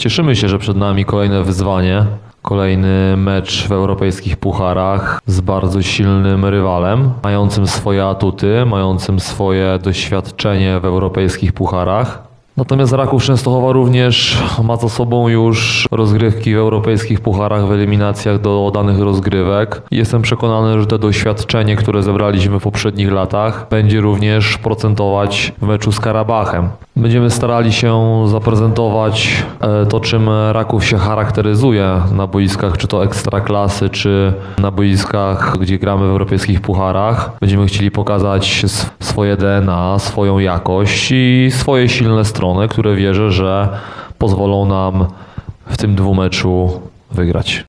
Cieszymy się, że przed nami kolejne wyzwanie, kolejny mecz w europejskich pucharach z bardzo silnym rywalem, mającym swoje atuty, mającym swoje doświadczenie w europejskich pucharach. Natomiast Raków Częstochowa również ma za sobą już rozgrywki w europejskich pucharach, w eliminacjach do danych rozgrywek. Jestem przekonany, że to doświadczenie, które zebraliśmy w poprzednich latach, będzie również procentować w meczu z Karabachem. Będziemy starali się zaprezentować to, czym Raków się charakteryzuje na boiskach, czy to ekstraklasy, czy na boiskach, gdzie gramy w europejskich pucharach. Będziemy chcieli pokazać swoje DNA, swoją jakość i swoje silne strony, które wierzę, że pozwolą nam w tym dwumeczu wygrać.